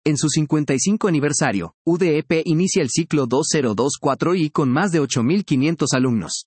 En su 55 aniversario, UDEP inicia el ciclo 2024I con más de 8.500 alumnos.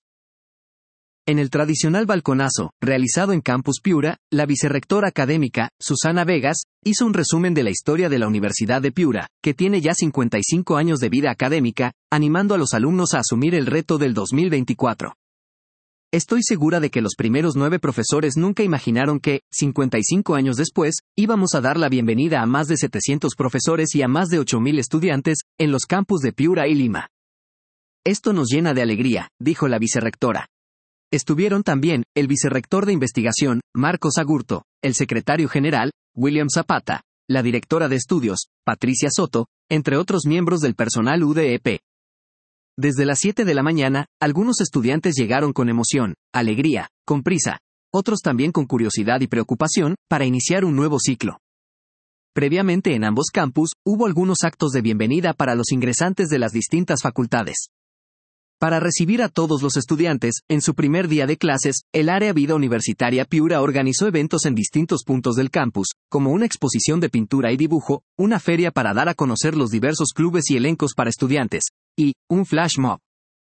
En el tradicional balconazo, realizado en Campus Piura, la vicerrectora académica, Susana Vegas, hizo un resumen de la historia de la Universidad de Piura, que tiene ya 55 años de vida académica, animando a los alumnos a asumir el reto del 2024. Estoy segura de que los primeros 9 profesores nunca imaginaron que, 55 años después, íbamos a dar la bienvenida a más de 700 profesores y a más de 8.000 estudiantes, en los campus de Piura y Lima. Esto nos llena de alegría, dijo la vicerrectora. Estuvieron también, el vicerrector de investigación, Marcos Agurto, el secretario general, William Zapata, la directora de estudios, Patricia Soto, entre otros miembros del personal UDEP. Desde las 7 de la mañana, algunos estudiantes llegaron con emoción, alegría, con prisa, otros también con curiosidad y preocupación, para iniciar un nuevo ciclo. Previamente en ambos campus, hubo algunos actos de bienvenida para los ingresantes de las distintas facultades. Para recibir a todos los estudiantes, en su primer día de clases, el Área Vida Universitaria Piura organizó eventos en distintos puntos del campus, como una exposición de pintura y dibujo, una feria para dar a conocer los diversos clubes y elencos para estudiantes, y un flash mob.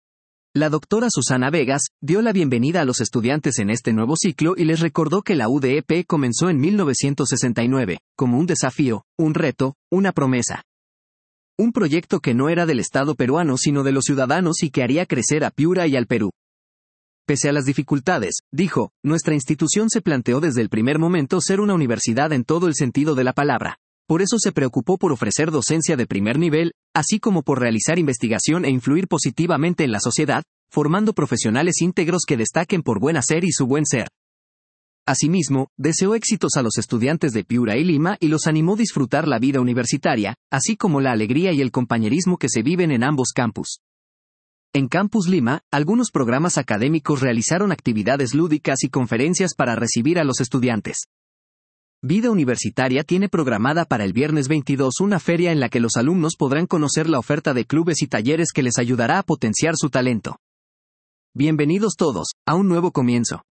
La doctora Susana Vegas dio la bienvenida a los estudiantes en este nuevo ciclo y les recordó que la UDEP comenzó en 1969, como un desafío, un reto, una promesa. Un proyecto que no era del Estado peruano sino de los ciudadanos y que haría crecer a Piura y al Perú. Pese a las dificultades, dijo, nuestra institución se planteó desde el primer momento ser una universidad en todo el sentido de la palabra. Por eso se preocupó por ofrecer docencia de primer nivel, así como por realizar investigación e influir positivamente en la sociedad, formando profesionales íntegros que destaquen por buen hacer y su buen ser. Asimismo, deseó éxitos a los estudiantes de Piura y Lima y los animó a disfrutar la vida universitaria, así como la alegría y el compañerismo que se viven en ambos campus. En Campus Lima, algunos programas académicos realizaron actividades lúdicas y conferencias para recibir a los estudiantes. Vida Universitaria tiene programada para el viernes 22 una feria en la que los alumnos podrán conocer la oferta de clubes y talleres que les ayudará a potenciar su talento. Bienvenidos todos, a un nuevo comienzo.